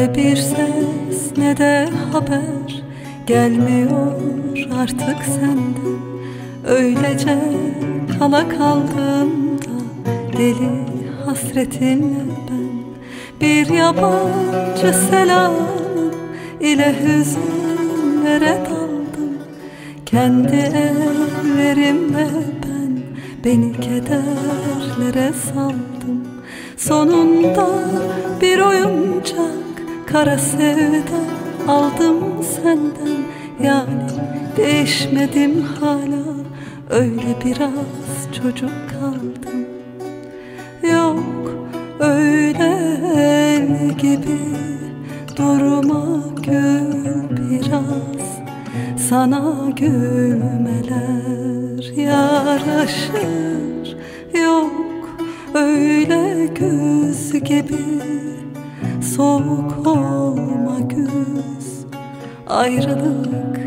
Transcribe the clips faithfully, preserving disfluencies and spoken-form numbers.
Ne bir ses ne de haber gelmiyor artık senden. Öylece kala kaldım da deli hasretinle ben. Bir yabancı selam ile hüzünlere daldım. Kendi ellerimle ben beni kederlere saldım. Sonunda bir oyuncak kara sevda aldım senden. Yani değişmedim hala, öyle biraz çocuk kaldım. Yok öyle el gibi durma, gül biraz. Sana gülmeler yaraşır. Yok öyle güz gibi soğuk olma güz. Ayrılık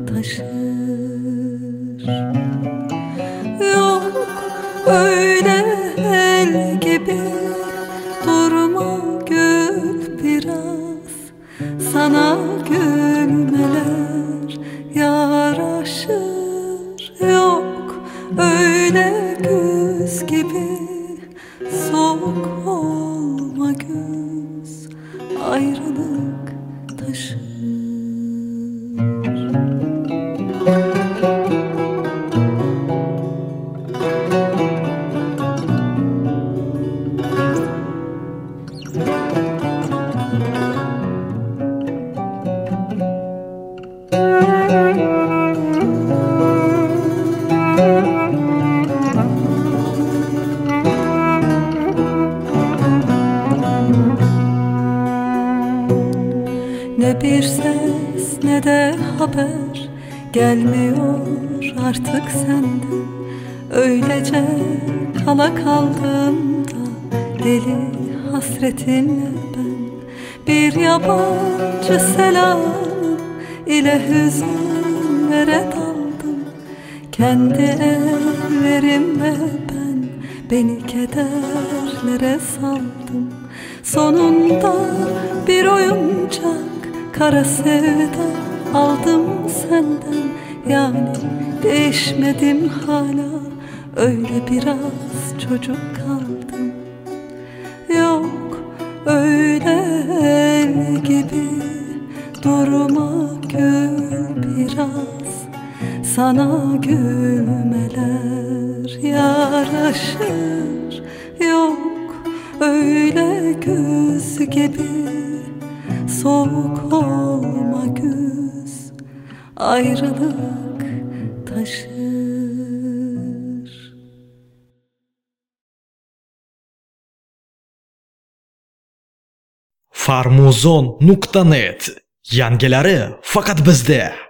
taşır. Yok öyle el gibi durma, gül biraz. Sana gülmeler yaraşır. Yok öyle güz gibi soğuk olma güz. Ayrılık taşır. Ne bir ses ne de haber gelmiyor artık senden. Öylece kala kaldım da deli hasretinle ben. Bir yabancı selam ile hüzünlere daldım. Kendi ellerimle ben beni kederlere saldım. Sonunda bir oyuncak kara sevda aldım senden. Yani değişmedim hala, öyle biraz çocuk kaldım. Yok öyle el gibi durma, gül biraz. Sana gülmeler yaraşır. Yok öyle güz gibi soğuk olma güz. Ayrılık taşır. farmuzon nuqta net yangilari faqat bizda.